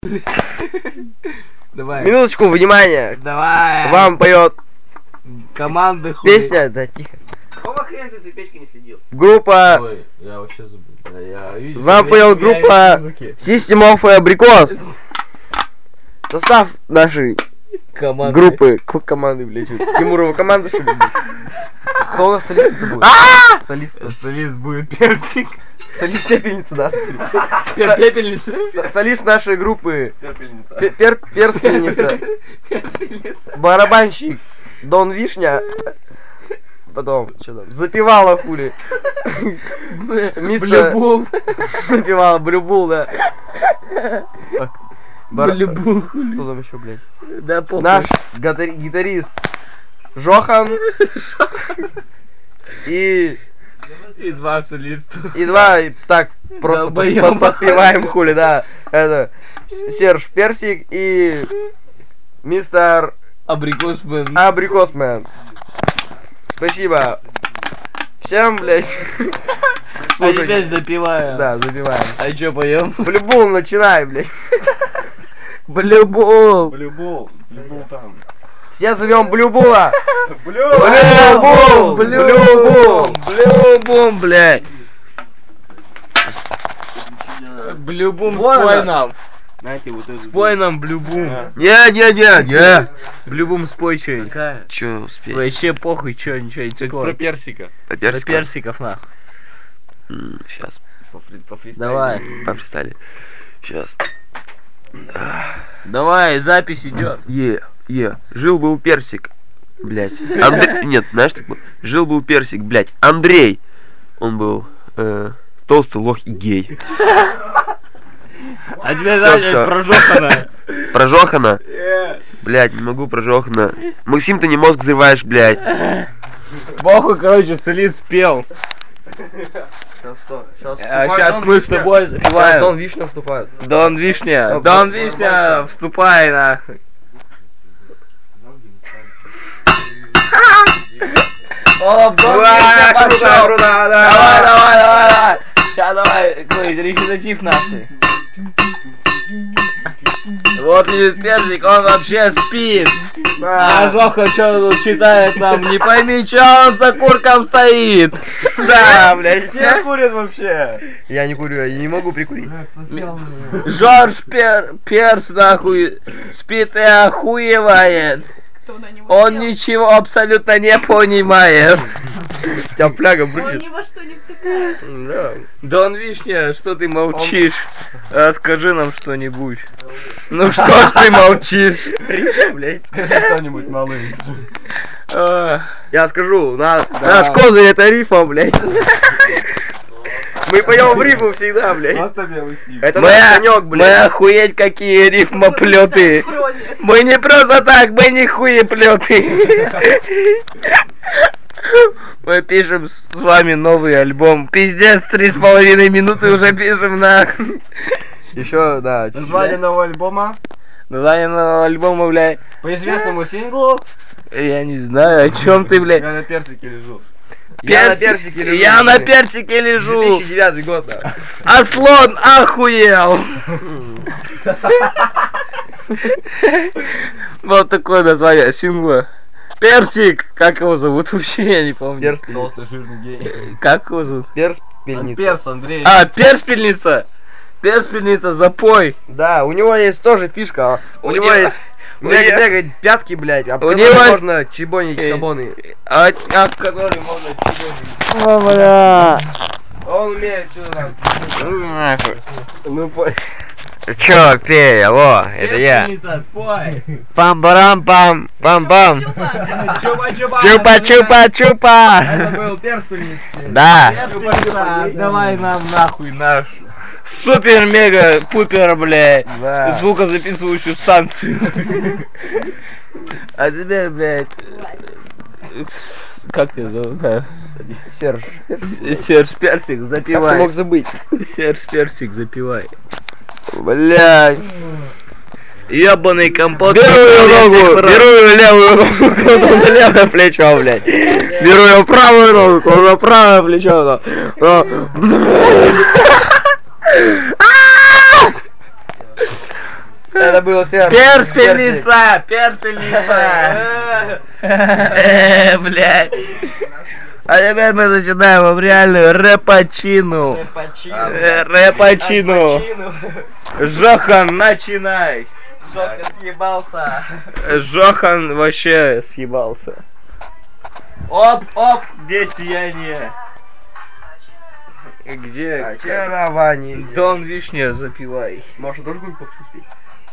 Давай. Минуточку, внимание. Давай. Вам поет команда хуй. песня, да, тихо. Какого хрена ты за печкой не следил? Группа. Ой, я вообще забыл. Да, я вижу, Вам поет группа System of a Abricos. Состав нашей команда. группы. Какой команды, блядь? Тимурова команда, что ли? Кто у нас солист будет? Солист. Солист будет персик. Солист пепельница, да? Пепельница. Солист нашей группы. Перпельница. Перспельница. Барабанщик Дон Вишня. Потом, что там? Запевала хули. Блюбул. Запевала Блюбул, да. Блюбул хули. Кто там еще, блядь? Да похуй. Наш гитарист Жохан. И два солиста. и два, так, просто Долбоёбы. подпеваем хули, да. Это Серж Персик и мистер Абрикосмен. Абрикосмен. Спасибо. Всем, блядь. А теперь запиваем. Да, забиваем. А чё поем? Блюбул начинай, блядь. Блюбул. Блюбол там. Все зовем Блюбула. Блюбум. Блюбум. Блюбум, блядь. Блюбум, спой нам. Знаете, вот это. Спой нам, Блюбум. Не. Блюбум, спой что-нибудь. Какая? Че успеть? Вообще похуй, ничего не Про такое. персика. По Про персику? персиков, нахуй. Сейчас. По фристайлу. Давай. По фристайле. Сейчас. Давай, запись идет. Жил-был персик. Блять. Нет, знаешь, так было. Жил-был персик, блять. Андрей. Он был толстый лох и гей. А тебе Всё, знаешь, всё. про Жохана. Про Жохана? Блять, не могу про Жохана. Максим, ты не мозг взрываешь, блять. Похуй, короче, солист спел. Сейчас мы с тобой запиваем. Дон Вишня вступает. Дон Вишня. Дон Вишня, вступай, нахуй. Оп, Дон Вишня пошел. Давай. Сейчас давай, какой речитатив нахуй. Вот лежит персик, он вообще спит. А Жоха что тут читает нам? Не пойми, что он за курком стоит. Да, блять. Все курят вообще. Я не курю, я не могу прикурить. Жорж Перс нахуй спит и охуевает. Кто на него Он сел? ничего абсолютно не понимает. У тебя фляга Он брычит. ни во что не втыкает. Да. Дон Вишня, что ты молчишь? Расскажи нам что-нибудь. Ну что ж ты молчишь? Блять. Скажи что-нибудь, малыш. Я скажу, наш козырь это рифа, блять. Мы поем в рифу всегда, блять. Просто белый стих. Это наш конек, Мы блять. охуеть какие рифмоплеты. Прозе. Мы не просто так, мы не хуеплеты. Мы пишем с вами новый альбом. Пиздец, 3,5 минуты уже пишем нахуй. Еще, да. Название нового альбома Название нового альбома, блядь. по известному синглу. Я не знаю, о чем ты, блядь. Я на персике лежу. Я на персике лежу. Я на персике лежу. 2009 год, да. А слон охуел. Вот такое название сингла. Персик. Как его зовут вообще, я не помню. Перспельница. Толстый жирный гей. Как его зовут? Перспельница. Перс, Андрей. А, перспельница. Перспельница, запой. Да, у него есть тоже фишка. У него есть мега пятки, блядь. А У у него- можно чебонить чабоны. А который можно чего-нибудь. О, бля. Он умеет что-то там. Ну, пой. Чё, пей, алло, это я. Перспельница, спой. Пам-барам-пам, пам-пам. Чупа-чупа-чупа. Это был перспельница. Да. Перспельница, давай нам нахуй наш супер-мега-пупер, блядь, Да. звукозаписывающую станцию. А теперь, блядь, как тебя зовут? Да. Серж. Серж Персик, Как ты запивай. мог забыть? Серж Персик, запивай. Блядь. Ебаный компот. Беру ее ногу, беру ее левую ногу, кладу на левое плечо, блядь. Беру ее правую ногу, кладу на правое плечо. Это было сердце. Перстельница! Перстельница! Блядь. А теперь мы начинаем вам реальную рэпачину. Рэпачину. Жохан, начинай. Жоха съебался. Жохан вообще съебался. Оп, оп, где сияние? Где? Очарование. Дон Вишня, запивай. Маша тоже будет попустить?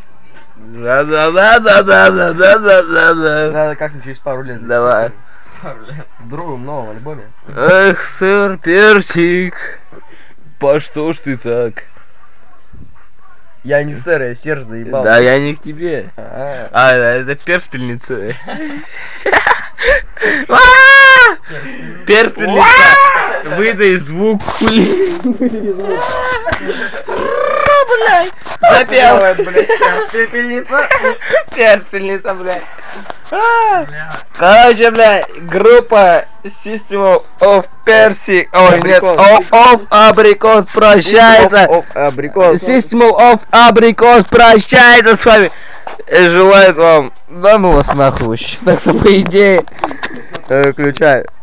Да-да-да-да-да-да-да-да-да. Надо как-нибудь через пару лет. Давай. В другом новом альбоме. Эх, сэр Персик, по что ж ты так? Я не сэр, я Серж заебал. Да, я не к тебе. А, А, это перспельница. Перспельница. Выдай звук, хули. Блядь. Запел. делает, блядь, пепельница. Перспельница, блядь. Короче, блядь, группа System of Persic. Ой, нет, of Abricos прощается. Абрикос. System of Abricos прощается с вами. И желает вам... Да ну вас нахуй. Так что, по идее, включай.